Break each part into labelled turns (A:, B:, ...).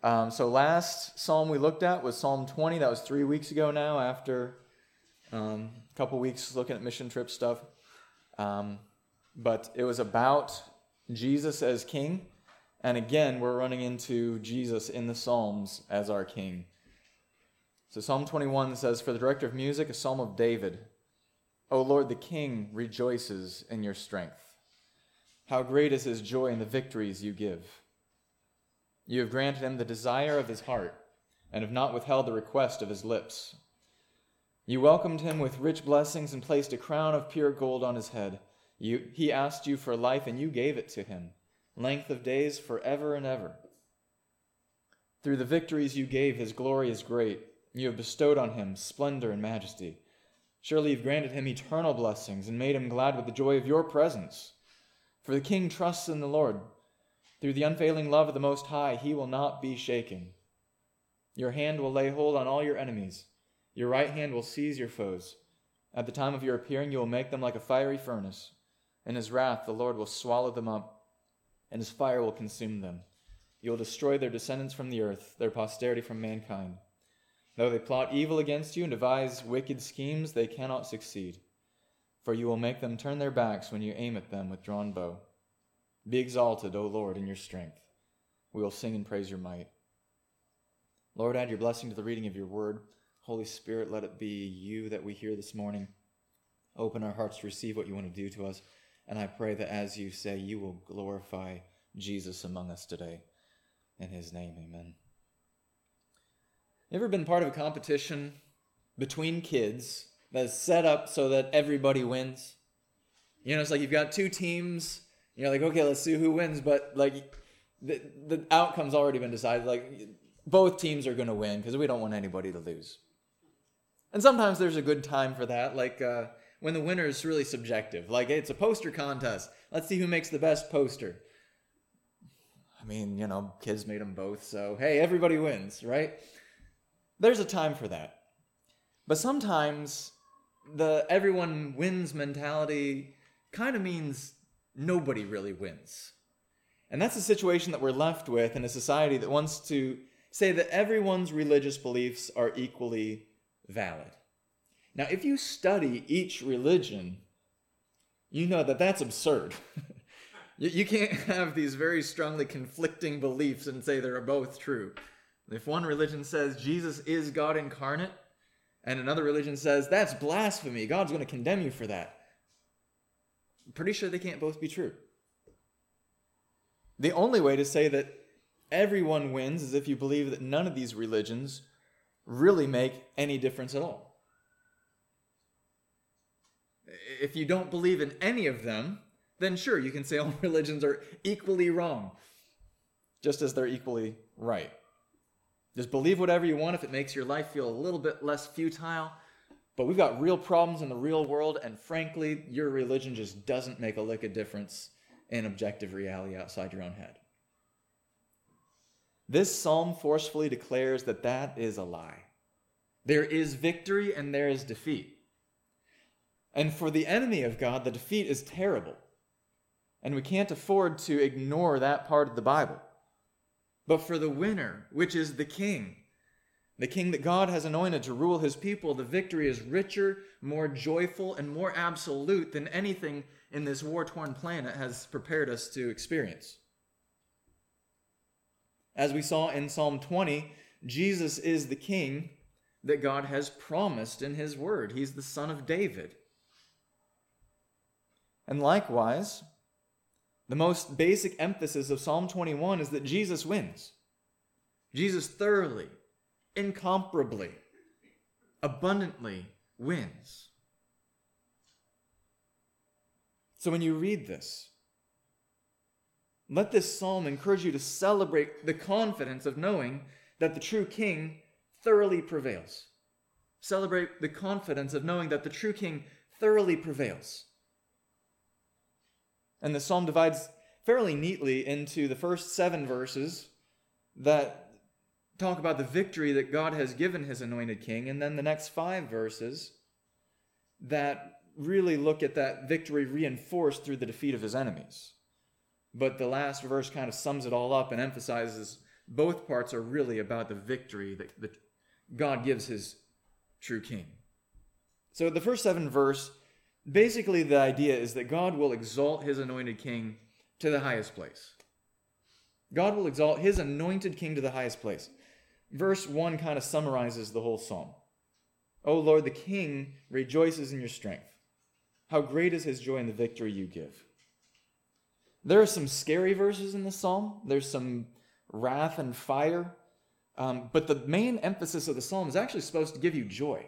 A: So last psalm we looked at was Psalm 20. That was 3 weeks ago now, after a couple weeks looking at mission trip stuff. But it was about Jesus as king. And again, we're running into Jesus in the Psalms as our king. So Psalm 21 says, "For the director of music, a psalm of David. O Lord, the king rejoices in your strength. How great is his joy in the victories you give. You have granted him the desire of his heart, and have not withheld the request of his lips. You welcomed him with rich blessings and placed a crown of pure gold on his head. He asked you for life, and you gave it to him, length of days forever and ever. Through the victories you gave, his glory is great. You have bestowed on him splendor and majesty. Surely you've granted him eternal blessings and made him glad with the joy of your presence. For the king trusts in the Lord. Through the unfailing love of the Most High, he will not be shaken. Your hand will lay hold on all your enemies. Your right hand will seize your foes. At the time of your appearing, you will make them like a fiery furnace. In his wrath, the Lord will swallow them up, and his fire will consume them. You will destroy their descendants from the earth, their posterity from mankind. Though they plot evil against you and devise wicked schemes, they cannot succeed. For you will make them turn their backs when you aim at them with drawn bow. Be exalted, O Lord, in your strength. We will sing and praise your might. Lord, add your blessing to the reading of your word. Holy Spirit, let it be you that we hear this morning. Open our hearts to receive what you want to do to us. And I pray that as you say, you will glorify Jesus among us today. In his name, amen. You ever been part of a competition between kids that's set up so that everybody wins? You know, it's like you've got two teams. You're like, okay, let's see who wins. But like the outcome's already been decided. Like both teams are going to win because we don't want anybody to lose. And sometimes there's a good time for that. Like when the winner is really subjective. Like hey, it's a poster contest. Let's see who makes the best poster. I mean, you know, kids made them both. So, hey, everybody wins, right? There's a time for that. But sometimes the everyone wins mentality kind of means nobody really wins. And that's a situation that we're left with in a society that wants to say that everyone's religious beliefs are equally valid. Now, if you study each religion, you know that that's absurd. You can't have these very strongly conflicting beliefs and say they're both true. If one religion says Jesus is God incarnate, and another religion says that's blasphemy, God's going to condemn you for that, I'm pretty sure they can't both be true. The only way to say that everyone wins is if you believe that none of these religions really make any difference at all. If you don't believe in any of them, then sure, you can say all religions are equally wrong, just as they're equally right. Just believe whatever you want if it makes your life feel a little bit less futile. But we've got real problems in the real world, and frankly, your religion just doesn't make a lick of difference in objective reality outside your own head. This psalm forcefully declares that that is a lie. There is victory and there is defeat. And for the enemy of God, the defeat is terrible. And we can't afford to ignore that part of the Bible. But for the winner, which is the king that God has anointed to rule his people, the victory is richer, more joyful, and more absolute than anything in this war-torn planet has prepared us to experience. As we saw in Psalm 20, Jesus is the king that God has promised in his word. He's the son of David. And likewise, the most basic emphasis of Psalm 21 is that Jesus wins. Jesus thoroughly, incomparably, abundantly wins. So when you read this, let this psalm encourage you to celebrate the confidence of knowing that the true king thoroughly prevails. Celebrate the confidence of knowing that the true king thoroughly prevails. And the psalm divides fairly neatly into the first 7 verses that talk about the victory that God has given his anointed king, and then the next 5 verses that really look at that victory reinforced through the defeat of his enemies. But the last verse kind of sums it all up and emphasizes both parts are really about the victory that God gives his true king. So the first 7 verses, basically the idea is that God will exalt his anointed king to the highest place. God will exalt his anointed king to the highest place. Verse 1 kind of summarizes the whole psalm. O Lord, the king rejoices in your strength. How great is his joy in the victory you give. There are some scary verses in this psalm. There's some wrath and fire. But the main emphasis of the psalm is actually supposed to give you joy.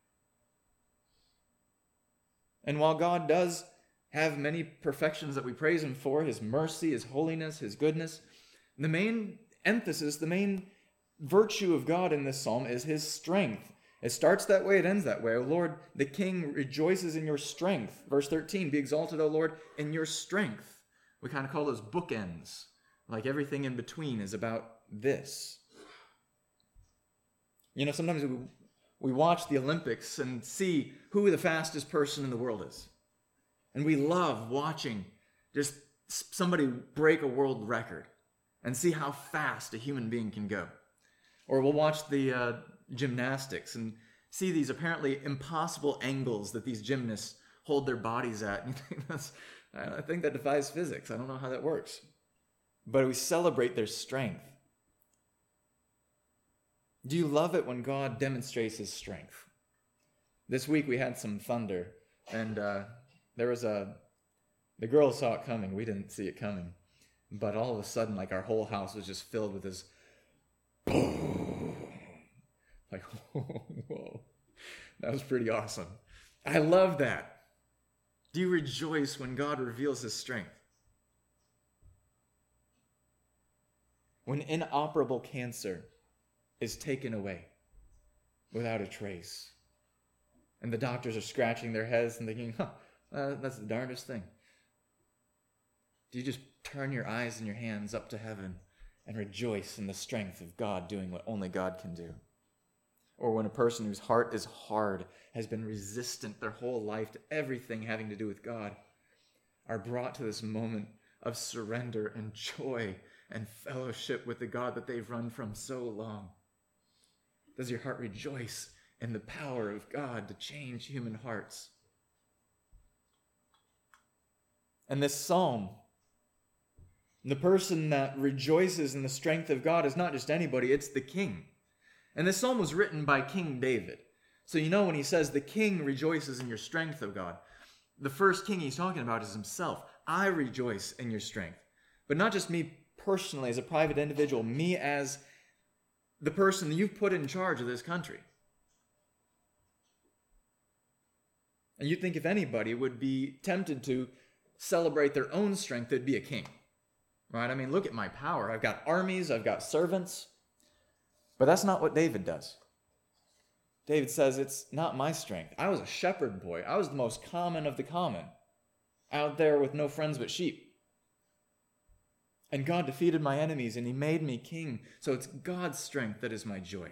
A: And while God does have many perfections that we praise him for, his mercy, his holiness, his goodness, the main emphasis, the main virtue of God in this psalm is his strength. It starts that way, it ends that way. O Lord, the king rejoices in your strength. Verse 13, be exalted, O Lord, in your strength. We kind of call those bookends. Like everything in between is about this. You know, sometimes we watch the Olympics and see who the fastest person in the world is. And we love watching just somebody break a world record and see how fast a human being can go. Or we'll watch the gymnastics and see these apparently impossible angles that these gymnasts hold their bodies at. And you think I think that defies physics. I don't know how that works. But we celebrate their strength. Do you love it when God demonstrates his strength? This week we had some thunder, and there was the girls saw it coming. We didn't see it coming. But all of a sudden, like, our whole house was just filled with this boom. Like, whoa. That was pretty awesome. I love that. Do you rejoice when God reveals his strength? When inoperable cancer is taken away without a trace, and the doctors are scratching their heads and thinking, that's the darndest thing. Do you just turn your eyes and your hands up to heaven and rejoice in the strength of God doing what only God can do? Or when a person whose heart is hard, has been resistant their whole life to everything having to do with God, are brought to this moment of surrender and joy and fellowship with the God that they've run from so long. Does your heart rejoice in the power of God to change human hearts? And this psalm, the person that rejoices in the strength of God is not just anybody, it's the king. And this psalm was written by King David. So you know when he says the king rejoices in your strength, O God, the first king he's talking about is himself. I rejoice in your strength. But not just me personally as a private individual, me as the person that you've put in charge of this country. And you'd think if anybody would be tempted to celebrate their own strength, it'd be a king. Right? I mean, look at my power. I've got armies, I've got servants. But that's not what David does. David says, it's not my strength. I was a shepherd boy. I was the most common of the common, out there with no friends but sheep. And God defeated my enemies, and he made me king. So it's God's strength that is my joy.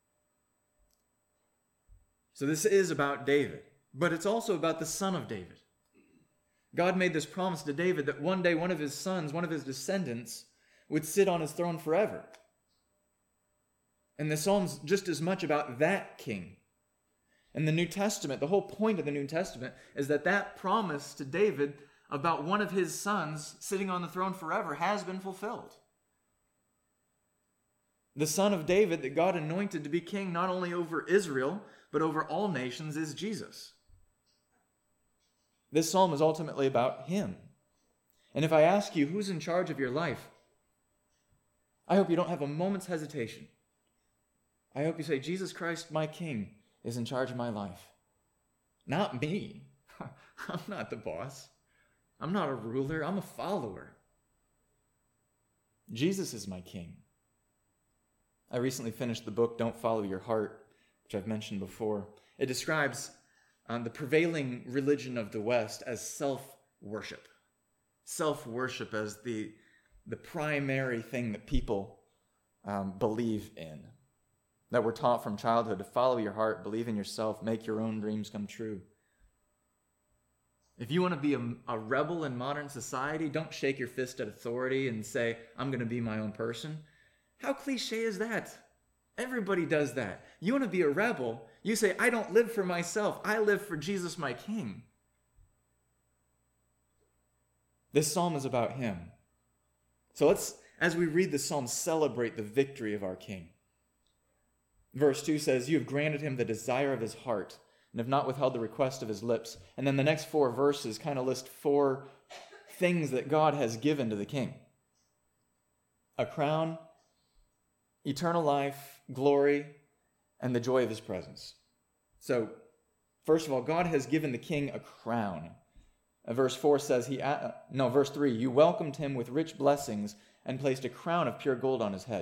A: So this is about David, but it's also about the son of David. God made this promise to David that one day one of his sons, one of his descendants, would sit on his throne forever. And the Psalm's just as much about that king. And the New Testament, the whole point of the New Testament is that promise to David about one of his sons sitting on the throne forever has been fulfilled. The son of David that God anointed to be king not only over Israel, but over all nations is Jesus. This psalm is ultimately about him. And if I ask you who's in charge of your life, I hope you don't have a moment's hesitation. I hope you say, Jesus Christ, my King, is in charge of my life. Not me. I'm not the boss. I'm not a ruler. I'm a follower. Jesus is my King. I recently finished the book, Don't Follow Your Heart, which I've mentioned before. It describes the prevailing religion of the West as self-worship. Self-worship as the primary thing that people believe in. That we're taught from childhood to follow your heart, believe in yourself, make your own dreams come true. If you want to be a rebel in modern society, don't shake your fist at authority and say, I'm going to be my own person. How cliche is that? Everybody does that. You want to be a rebel, you say, I don't live for myself. I live for Jesus, my King. This psalm is about him. So let's, as we read the psalm, celebrate the victory of our King. Verse 2 says, you have granted him the desire of his heart and have not withheld the request of his lips. And then the next 4 verses kind of list 4 things that God has given to the king. A crown, eternal life, glory, and the joy of his presence. So, first of all, God has given the king a crown. Verse 4 says, verse 3, you welcomed him with rich blessings and placed a crown of pure gold on his head.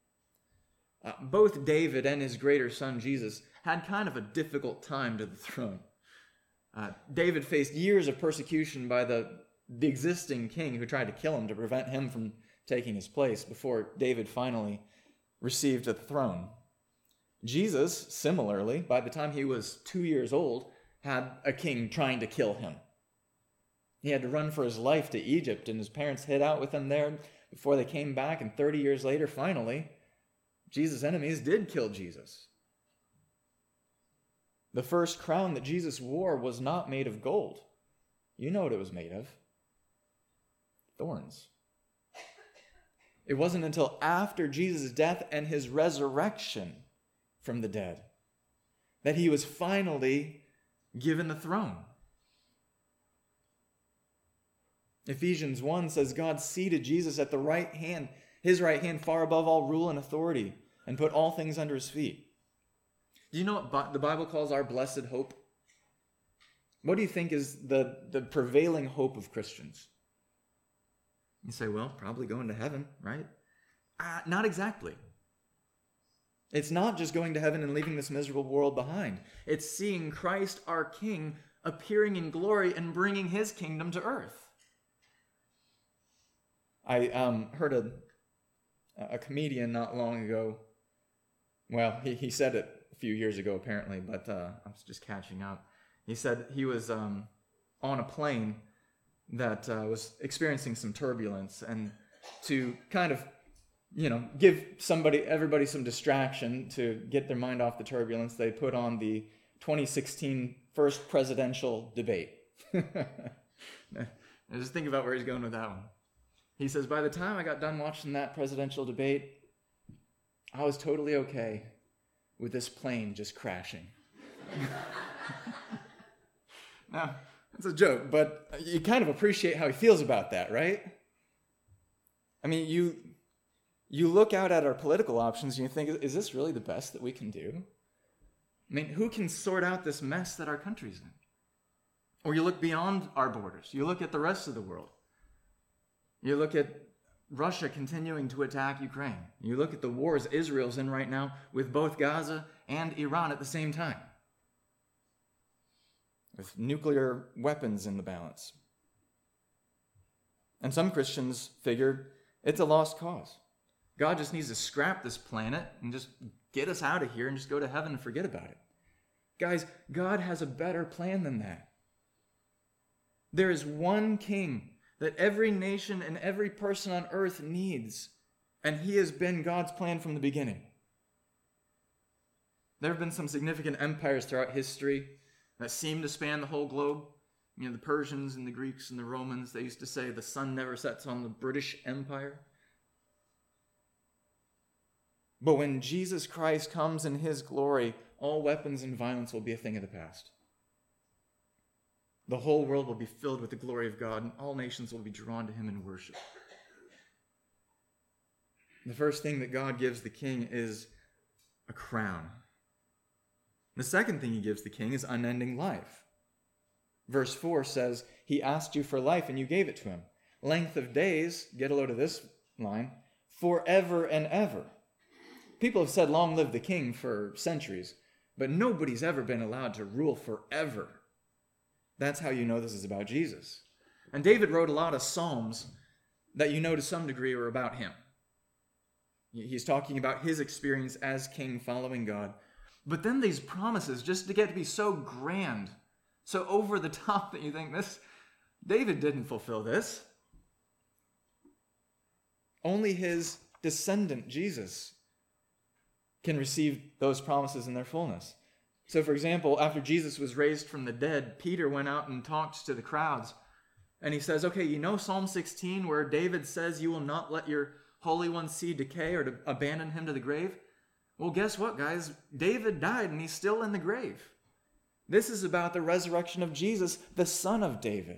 A: Both David and his greater son Jesus had kind of a difficult time to the throne. David faced years of persecution by the existing king who tried to kill him to prevent him from taking his place before David finally received the throne. Jesus, similarly, by the time he was 2 years old, had a king trying to kill him. He had to run for his life to Egypt, and his parents hid out with him there before they came back, and 30 years later, finally, Jesus' enemies did kill Jesus. The first crown that Jesus wore was not made of gold. You know what it was made of. Thorns. It wasn't until after Jesus' death and his resurrection from the dead that he was finally given the throne. Ephesians 1 says God seated Jesus at the right hand, his right hand far above all rule and authority, and put all things under his feet. Do you know what the Bible calls our blessed hope? What do you think is the prevailing hope of Christians? You say, well, probably going to heaven, right? Not exactly. It's not just going to heaven and leaving this miserable world behind. It's seeing Christ, our King, appearing in glory and bringing his kingdom to earth. I heard a comedian not long ago. Well, he said it a few years ago, apparently, but I was just catching up. He said he was on a plane that was experiencing some turbulence, and to kind of, give everybody some distraction to get their mind off the turbulence, they put on the 2016 first presidential debate. Just think about where he's going with that one. He says, by the time I got done watching that presidential debate, I was totally okay with this plane just crashing. Now, it's a joke, but you kind of appreciate how he feels about that, right? I mean, you look out at our political options and you think, is this really the best that we can do? I mean, who can sort out this mess that our country's in? Or you look beyond our borders. You look at the rest of the world. You look at Russia continuing to attack Ukraine. You look at the wars Israel's in right now with both Gaza and Iran at the same time, with nuclear weapons in the balance. And some Christians figure it's a lost cause. God just needs to scrap this planet and just get us out of here and just go to heaven and forget about it. Guys, God has a better plan than that. There is one king that every nation and every person on earth needs, and he has been God's plan from the beginning. There have been some significant empires throughout history that seem to span the whole globe. The Persians and the Greeks and the Romans, they used to say the sun never sets on the British Empire. But when Jesus Christ comes in his glory, all weapons and violence will be a thing of the past. The whole world will be filled with the glory of God, and all nations will be drawn to him in worship. The first thing that God gives the king is a crown. The second thing he gives the king is unending life. Verse 4 says, he asked you for life and you gave it to him. Length of days, get a load of this line, forever and ever. People have said long live the king for centuries, but nobody's ever been allowed to rule forever. That's how you know this is about Jesus. And David wrote a lot of psalms that you know to some degree are about him. He's talking about his experience as king following God. But then these promises just to get to be so grand, so over the top that you think David didn't fulfill this. Only his descendant, Jesus, can receive those promises in their fullness. So, for example, after Jesus was raised from the dead, Peter went out and talked to the crowds. And he says, okay, you know Psalm 16 where David says you will not let your Holy One see decay or to abandon him to the grave? Well, guess what, guys? David died and he's still in the grave. This is about the resurrection of Jesus, the Son of David.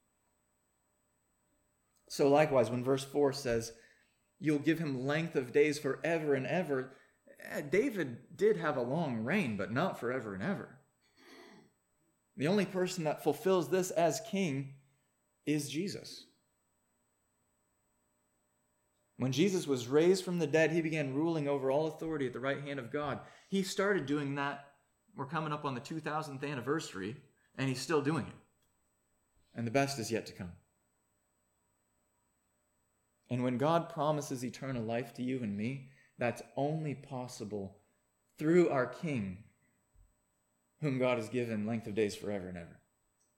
A: So likewise, when verse 4 says, you'll give him length of days forever and ever, David did have a long reign, but not forever and ever. The only person that fulfills this as king is Jesus. When Jesus was raised from the dead, he began ruling over all authority at the right hand of God. He started doing that. We're coming up on the 2000th anniversary, and he's still doing it. And the best is yet to come. And when God promises eternal life to you and me, that's only possible through our King, whom God has given length of days forever and ever.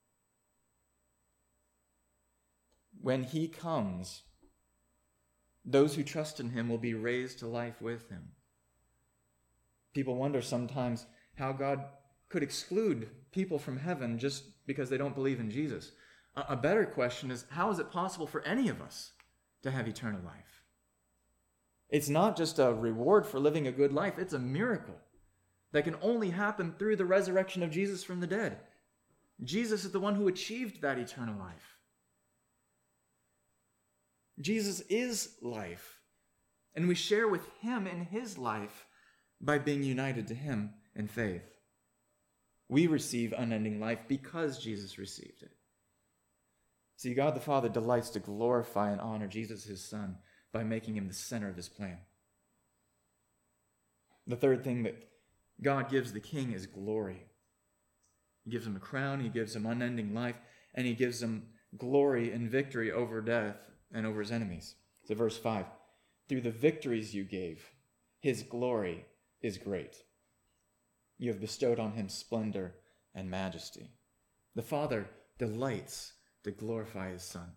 A: When he comes, those who trust in him will be raised to life with him. People wonder sometimes how God could exclude people from heaven just because they don't believe in Jesus. A better question is, how is it possible for any of us to have eternal life? It's not just a reward for living a good life, it's a miracle that can only happen through the resurrection of Jesus from the dead. Jesus is the one who achieved that eternal life. Jesus is life, and we share with him in his life by being united to him in faith. We receive unending life because Jesus received it. See, God the Father delights to glorify and honor Jesus, his Son, by making him the center of his plan. The third thing that God gives the king is glory. He gives him a crown, he gives him unending life, and he gives him glory and victory over death and over his enemies. So verse 5, through the victories you gave, his glory is great. You have bestowed on him splendor and majesty. The Father delights to glorify his Son.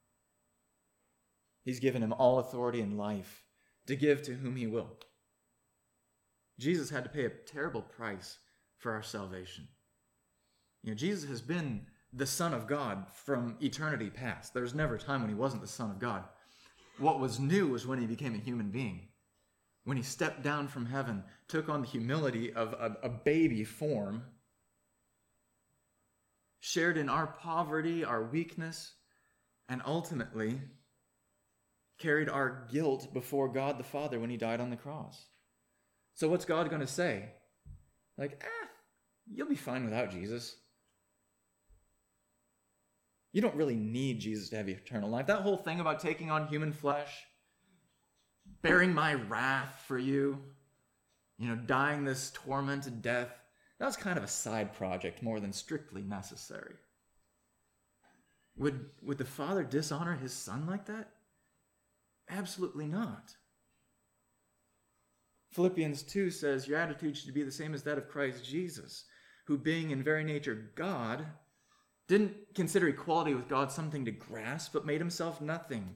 A: He's given him all authority in life to give to whom he will. Jesus had to pay a terrible price for our salvation. Jesus has been the Son of God from eternity past. There was never a time when he wasn't the Son of God. What was new was when he became a human being. When he stepped down from heaven, took on the humility of a baby form, shared in our poverty, our weakness, and ultimately carried our guilt before God the Father when he died on the cross. So what's God going to say? You'll be fine without Jesus. You don't really need Jesus to have eternal life. That whole thing about taking on human flesh, bearing my wrath for you, dying this tormented death, that was kind of a side project more than strictly necessary. Would the Father dishonor his Son like that? Absolutely not. Philippians 2 says, your attitude should be the same as that of Christ Jesus, who being in very nature God, didn't consider equality with God something to grasp, but made himself nothing,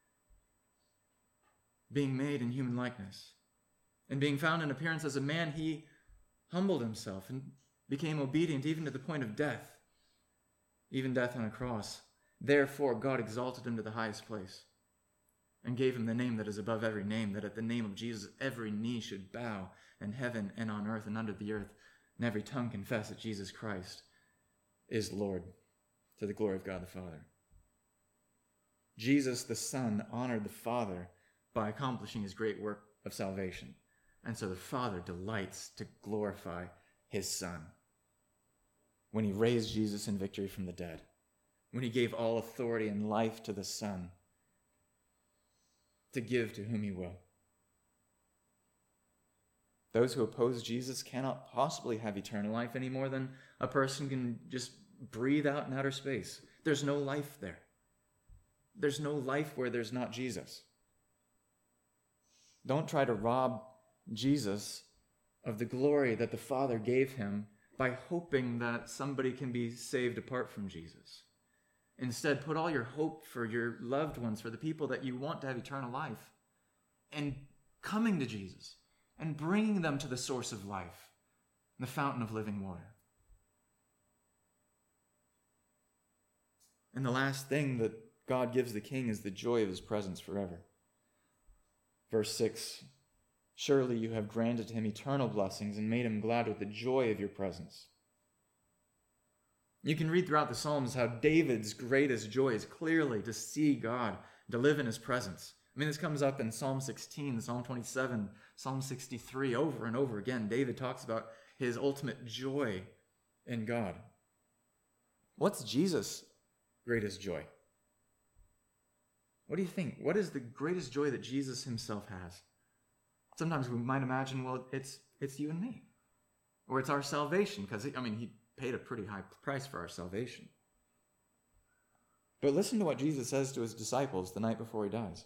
A: being made in human likeness. And being found in appearance as a man, he humbled himself and became obedient even to the point of death, even death on a cross. Therefore, God exalted him to the highest place and gave him the name that is above every name, that at the name of Jesus every knee should bow in heaven and on earth and under the earth, and every tongue confess that Jesus Christ is Lord, to the glory of God the Father. Jesus the Son honored the Father by accomplishing his great work of salvation. And so the Father delights to glorify his Son. When he raised Jesus in victory from the dead, when he gave all authority and life to the Son to give to whom he will. Those who oppose Jesus cannot possibly have eternal life any more than a person can just breathe out in outer space. There's no life there. There's no life where there's not Jesus. Don't try to rob Jesus of the glory that the Father gave him by hoping that somebody can be saved apart from Jesus. Instead, put all your hope for your loved ones, for the people that you want to have eternal life, and coming to Jesus and bringing them to the source of life, the fountain of living water. And the last thing that God gives the king is the joy of his presence forever. Verse 6, surely you have granted him eternal blessings and made him glad with the joy of your presence. You can read throughout the Psalms how David's greatest joy is clearly to see God, to live in his presence. I mean, this comes up in Psalm 16, Psalm 27, Psalm 63, over and over again. David talks about his ultimate joy in God. What's Jesus' greatest joy? What do you think? What is the greatest joy that Jesus himself has? Sometimes we might imagine, well, it's you and me. Or it's our salvation, because, he paid a pretty high price for our salvation. But listen to what Jesus says to his disciples the night before he dies.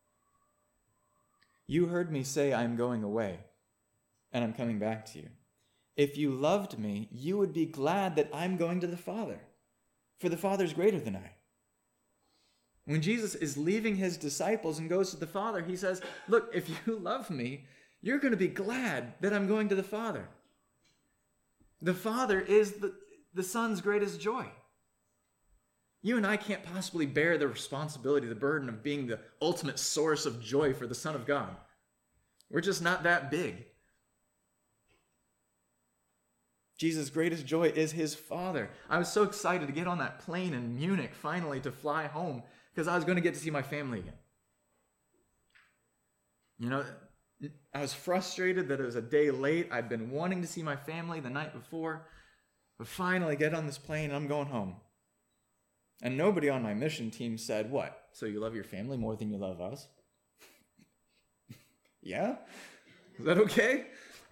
A: You heard me say I am going away, and I'm coming back to you. If you loved me, you would be glad that I'm going to the Father, for the Father is greater than I. When Jesus is leaving his disciples and goes to the Father, he says, look, if you love me, you're going to be glad that I'm going to the Father. The Father is the Son's greatest joy. You and I can't possibly bear the responsibility, the burden of being the ultimate source of joy for the Son of God. We're just not that big. Jesus' greatest joy is his Father. I was so excited to get on that plane in Munich finally to fly home because I was going to get to see my family again. I was frustrated that it was a day late. I'd been wanting to see my family the night before, but finally get on this plane and I'm going home. And nobody on my mission team said, what? So you love your family more than you love us? Yeah? Is that okay?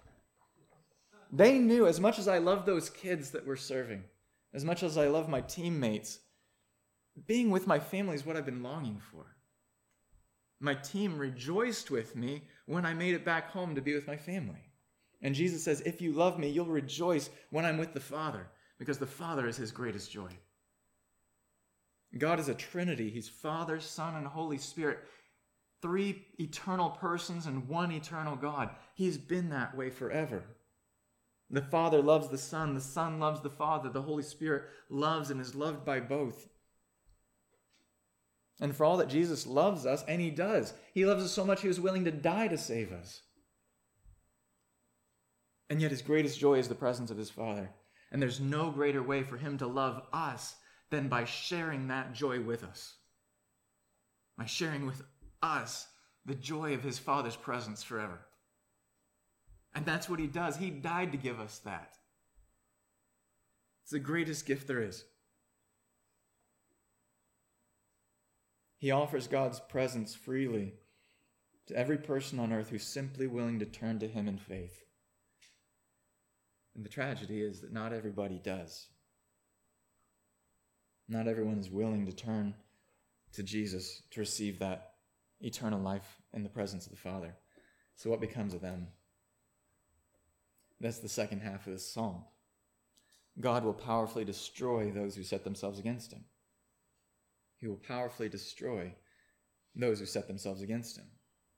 A: They knew, as much as I love those kids that we're serving, as much as I love my teammates, being with my family is what I've been longing for. My team rejoiced with me when I made it back home to be with my family. And Jesus says, if you love me, you'll rejoice when I'm with the Father, because the Father is his greatest joy. God is a Trinity. He's Father, Son, and Holy Spirit. 3 eternal persons and 1 eternal God. He's been that way forever. The Father loves the Son loves the Father, the Holy Spirit loves and is loved by both. And for all that Jesus loves us, and he does, he loves us so much he was willing to die to save us. And yet his greatest joy is the presence of his Father. And there's no greater way for him to love us than by sharing that joy with us. By sharing with us the joy of his Father's presence forever. And that's what he does. He died to give us that. It's the greatest gift there is. He offers God's presence freely to every person on earth who's simply willing to turn to him in faith. And the tragedy is that not everybody does. Not everyone is willing to turn to Jesus to receive that eternal life in the presence of the Father. So what becomes of them? That's the second half of this psalm. God will powerfully destroy those who set themselves against him. He will powerfully destroy those who set themselves against him.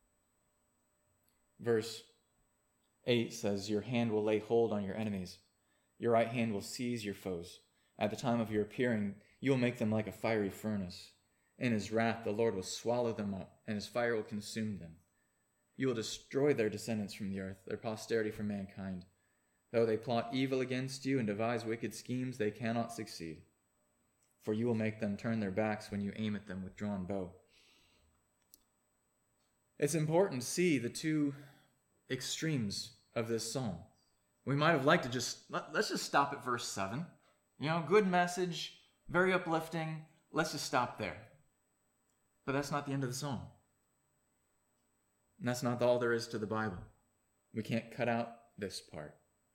A: Verse 8 says, your hand will lay hold on your enemies. Your right hand will seize your foes. At the time of your appearing, you will make them like a fiery furnace. In his wrath, the Lord will swallow them up, and his fire will consume them. You will destroy their descendants from the earth, their posterity from mankind. Though they plot evil against you and devise wicked schemes, they cannot succeed. For you will make them turn their backs when you aim at them with drawn bow. It's important to see the 2 extremes of this psalm. We might have liked to let's just stop at verse 7. Good message, very uplifting. Let's just stop there. But that's not the end of the psalm. And that's not all there is to the Bible. We can't cut out this part.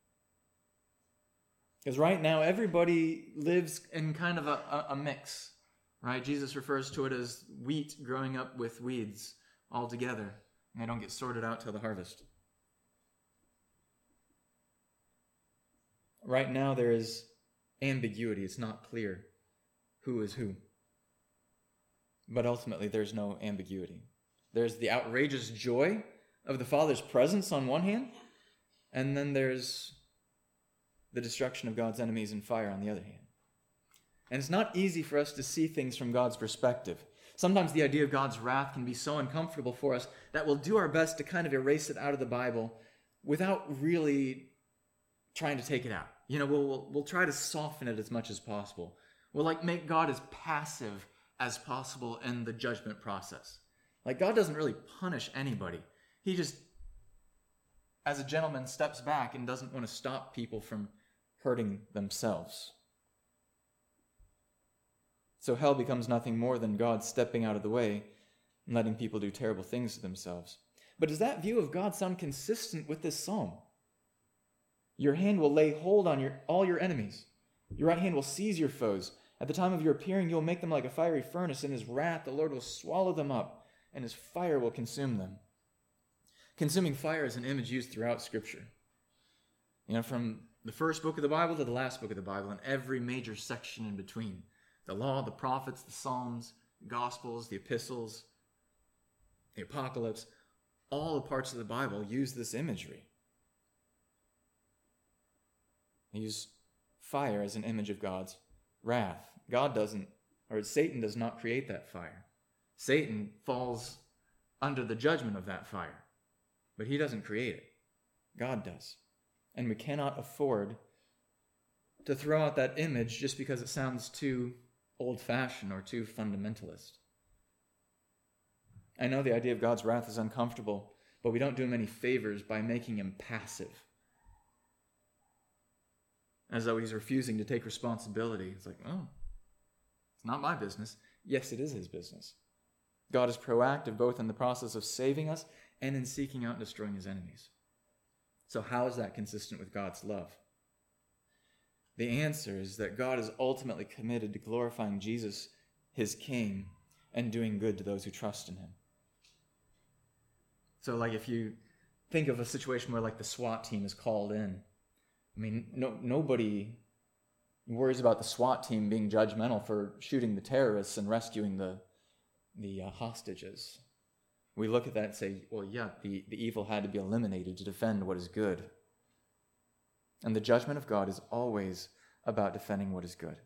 A: Because right now, everybody lives in kind of a mix, right? Jesus refers to it as wheat growing up with weeds all together, and they don't get sorted out till the harvest. Right now, there is ambiguity. It's not clear who is who. But ultimately, there's no ambiguity. There's the outrageous joy of the Father's presence on one hand, and then there's the destruction of God's enemies in fire on the other hand. And it's not easy for us to see things from God's perspective. Sometimes the idea of God's wrath can be so uncomfortable for us that we'll do our best to kind of erase it out of the Bible without really trying to take it out. We'll try to soften it as much as possible. We'll make God as passive as possible in the judgment process. God doesn't really punish anybody. He just, as a gentleman, steps back and doesn't want to stop people from hurting themselves. So hell becomes nothing more than God stepping out of the way and letting people do terrible things to themselves. But does that view of God sound consistent with this psalm? Your hand will lay hold on all your enemies. Your right hand will seize your foes. At the time of your appearing, you will make them like a fiery furnace. In his wrath, the Lord will swallow them up, and his fire will consume them. Consuming fire is an image used throughout Scripture. From the first book of the Bible to the last book of the Bible, and every major section in between. The law, the prophets, the Psalms, the Gospels, the epistles, the Apocalypse, all the parts of the Bible use this imagery. They use fire as an image of God's wrath. Satan does not create that fire. Satan falls under the judgment of that fire, but he doesn't create it. God does. And we cannot afford to throw out that image just because it sounds too old-fashioned or too fundamentalist. I know the idea of God's wrath is uncomfortable, but we don't do him any favors by making him passive. As though he's refusing to take responsibility. It's it's not my business. Yes, it is his business. God is proactive both in the process of saving us and in seeking out and destroying his enemies. So how is that consistent with God's love? The answer is that God is ultimately committed to glorifying Jesus, his King, and doing good to those who trust in him. So if you think of a situation where the SWAT team is called in, nobody worries about the SWAT team being judgmental for shooting the terrorists and rescuing the hostages. We look at that and say, the evil had to be eliminated to defend what is good. And the judgment of God is always about defending what is good.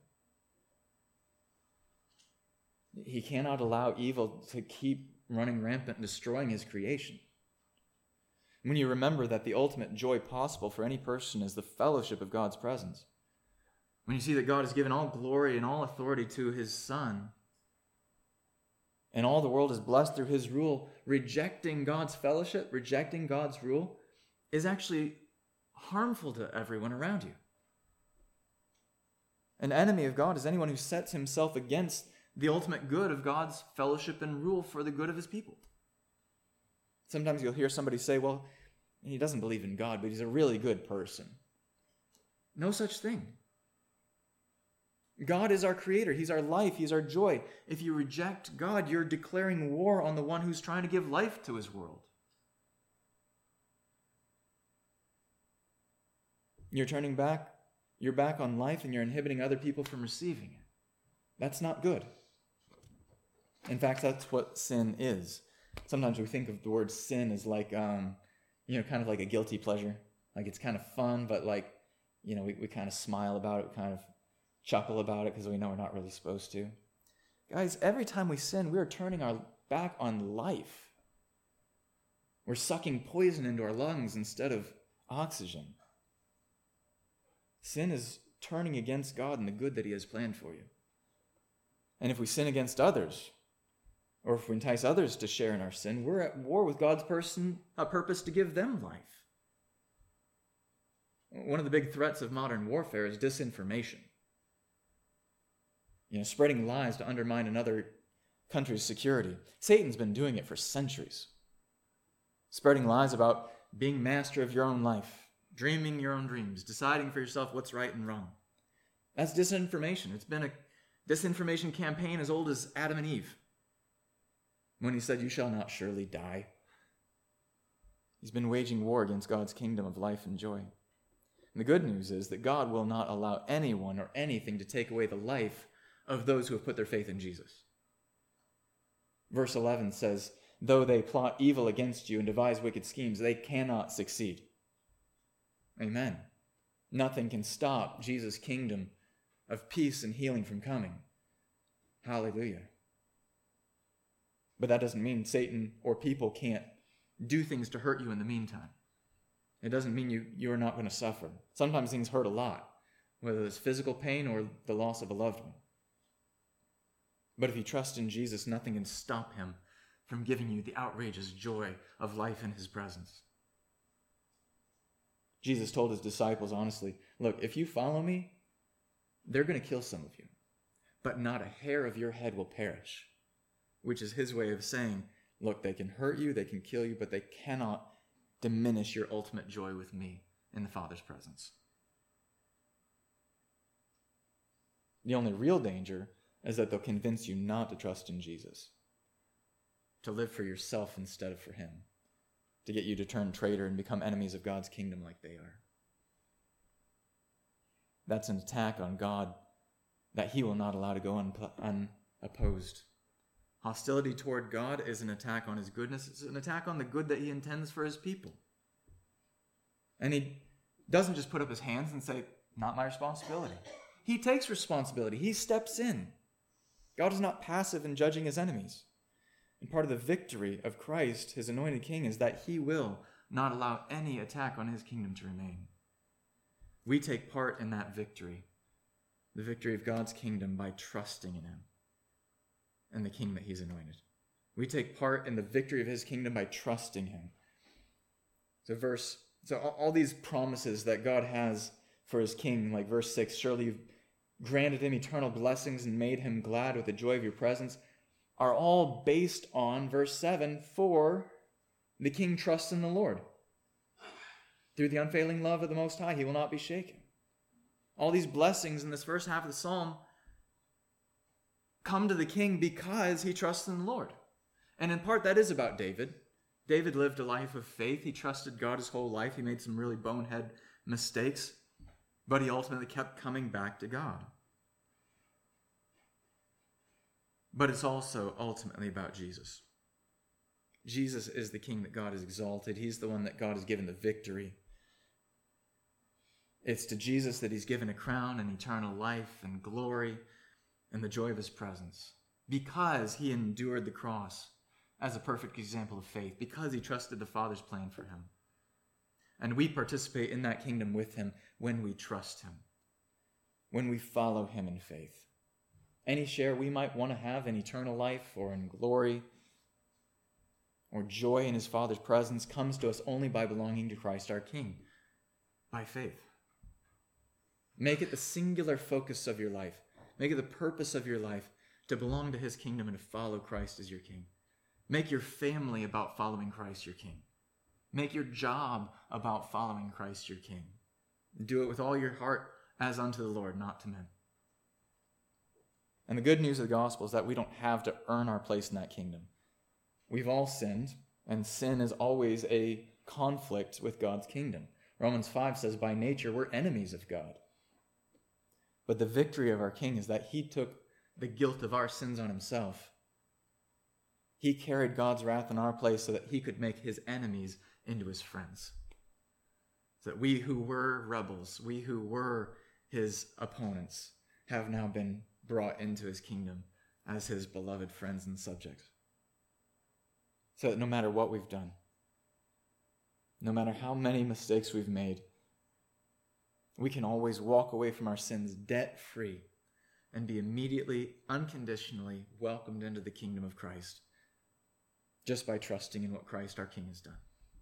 A: He cannot allow evil to keep running rampant and destroying his creation. When you remember that the ultimate joy possible for any person is the fellowship of God's presence, when you see that God has given all glory and all authority to his Son, and all the world is blessed through his rule, rejecting God's fellowship, rejecting God's rule, is actually harmful to everyone around you. An enemy of God is anyone who sets himself against the ultimate good of God's fellowship and rule for the good of his people. Sometimes you'll hear somebody say, he doesn't believe in God, but he's a really good person. No such thing. God is our creator. He's our life. He's our joy. If you reject God, you're declaring war on the one who's trying to give life to his world. You're turning back. You're back on life and you're inhibiting other people from receiving it. That's not good. In fact, that's what sin is. Sometimes we think of the word sin as kind of like a guilty pleasure. It's kind of fun, but we kind of smile about it, we kind of chuckle about it because we know we're not really supposed to. Guys, every time we sin, we are turning our back on life. We're sucking poison into our lungs instead of oxygen. Sin is turning against God and the good that he has planned for you. And if we sin against others, or if we entice others to share in our sin, we're at war with God's purpose to give them life. One of the big threats of modern warfare is disinformation. Spreading lies to undermine another country's security. Satan's been doing it for centuries. Spreading lies about being master of your own life, dreaming your own dreams, deciding for yourself what's right and wrong. That's disinformation. It's been a disinformation campaign as old as Adam and Eve, when he said, "You shall not surely die." He's been waging war against God's kingdom of life and joy. And the good news is that God will not allow anyone or anything to take away the life of those who have put their faith in Jesus. Verse 11 says, though they plot evil against you and devise wicked schemes, they cannot succeed. Amen. Nothing can stop Jesus' kingdom of peace and healing from coming. Hallelujah. But that doesn't mean Satan or people can't do things to hurt you in the meantime. It doesn't mean you're not going to suffer. Sometimes things hurt a lot, whether it's physical pain or the loss of a loved one. But if you trust in Jesus, nothing can stop him from giving you the outrageous joy of life in his presence. Jesus told his disciples honestly, look, if you follow me, they're going to kill some of you, but not a hair of your head will perish, which is his way of saying, look, they can hurt you, they can kill you, but they cannot diminish your ultimate joy with me in the Father's presence. The only real danger is that they'll convince you not to trust in Jesus, to live for yourself instead of for him, to get you to turn traitor and become enemies of God's kingdom like they are. That's an attack on God that he will not allow to go unopposed. Hostility toward God is an attack on his goodness. It's an attack on the good that he intends for his people. And he doesn't just put up his hands and say, not my responsibility. He takes responsibility. He steps in. God is not passive in judging his enemies. And part of the victory of Christ, his anointed king, is that he will not allow any attack on his kingdom to remain. We take part in that victory, the victory of God's kingdom, by trusting in him and the king that he's anointed. We take part in the victory of his kingdom by trusting him. So all these promises that God has for his king, like verse 6, surely you've granted him eternal blessings and made him glad with the joy of your presence, are all based on verse 7, for the king trusts in the Lord. Through the unfailing love of the Most High, he will not be shaken. All these blessings in this first half of the psalm come to the king because he trusts in the Lord. And in part, that is about David. David lived a life of faith. He trusted God his whole life. He made some really bonehead mistakes, but he ultimately kept coming back to God. But it's also ultimately about Jesus. Jesus is the king that God has exalted. He's the one that God has given the victory. It's to Jesus that he's given a crown and eternal life and glory and the joy of his presence, because he endured the cross as a perfect example of faith, because he trusted the Father's plan for him. And we participate in that kingdom with him when we trust him, when we follow him in faith. Any share we might want to have in eternal life or in glory or joy in his Father's presence comes to us only by belonging to Christ our King, by faith. Make it the singular focus of your life. Make it the purpose of your life to belong to his kingdom and to follow Christ as your king. Make your family about following Christ your king. Make your job about following Christ your king. Do it with all your heart as unto the Lord, not to men. And the good news of the gospel is that we don't have to earn our place in that kingdom. We've all sinned, and sin is always a conflict with God's kingdom. Romans 5 says, by nature, we're enemies of God. But the victory of our king is that he took the guilt of our sins on himself. He carried God's wrath in our place so that he could make his enemies into his friends. So that we who were rebels, we who were his opponents, have now been brought into his kingdom as his beloved friends and subjects. So that no matter what we've done, no matter how many mistakes we've made, we can always walk away from our sins debt-free and be immediately, unconditionally welcomed into the kingdom of Christ just by trusting in what Christ our King has done.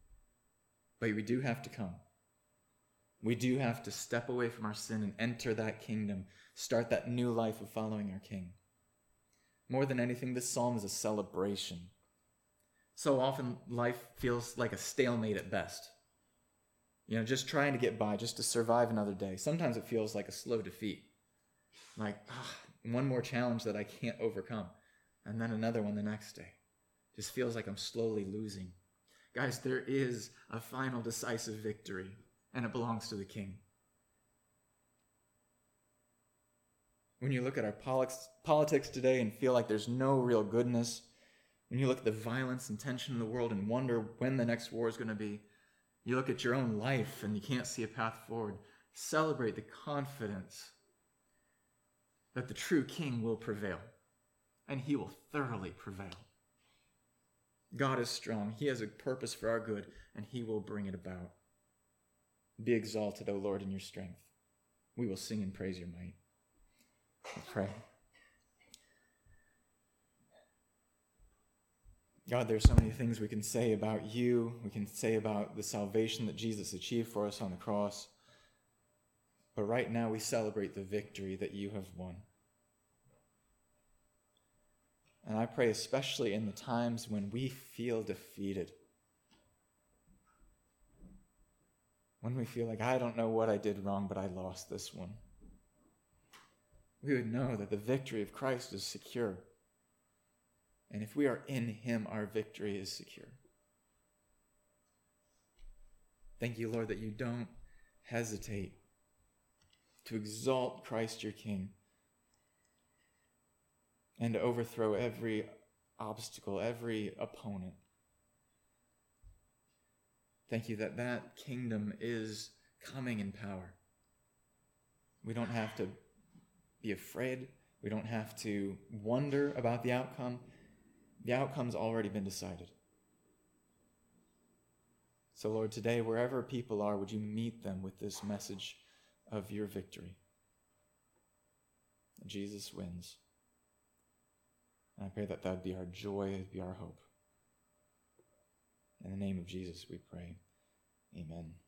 A: But we do have to come. We do have to step away from our sin and enter that kingdom, start that new life of following our King. More than anything, this psalm is a celebration. So often life feels like a stalemate at best. Just trying to get by, just to survive another day. Sometimes it feels like a slow defeat. Like, one more challenge that I can't overcome. And then another one the next day. Just feels like I'm slowly losing. Guys, there is a final decisive victory, and it belongs to the King. When you look at our politics today and feel like there's no real goodness, When you look at the violence and tension in the world and wonder when the next war is going to be, you look at your own life and you can't see a path forward, celebrate the confidence that the true King will prevail, and he will thoroughly prevail. God is strong. He has a purpose for our good, and he will bring it about. Be exalted, O Lord, in your strength. We will sing and praise your might. Let's pray. God, there's so many things we can say about you. We can say about the salvation that Jesus achieved for us on the cross. But right now we celebrate the victory that you have won. And I pray especially in the times when we feel defeated. When we feel like, I don't know what I did wrong, but I lost this one. We would know that the victory of Christ is secure. And if we are in him, our victory is secure. Thank you, Lord, that you don't hesitate to exalt Christ your King and to overthrow every obstacle, every opponent. Thank you that that kingdom is coming in power. We don't have to be afraid. We don't have to wonder about the outcome. The outcome's already been decided. So, Lord, today, wherever people are, would you meet them with this message of your victory? Jesus wins. And I pray that that would be our joy, it would be our hope. In the name of Jesus, we pray. Amen.